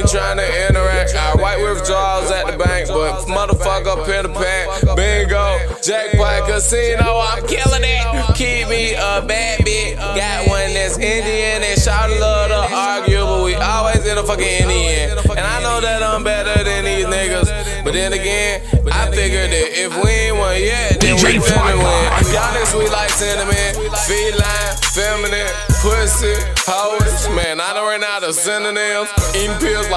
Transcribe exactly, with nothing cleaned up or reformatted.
trying to interact. I white withdrawals at the bank, but motherfucker up in the pack. Bingo, jackpot, casino, I'm killing it. Keep me a bad bitch. Got one that's Indian and shout love to argue, but we always in a fucking Indian. And I know that I'm better than these niggas, but then again, I figured that if we ain't one yet, then we finna win. Y'all niggas sweet like cinnamon, feline, feminine, pussy, hoes. Man, I done ran out of synonyms, eating pills like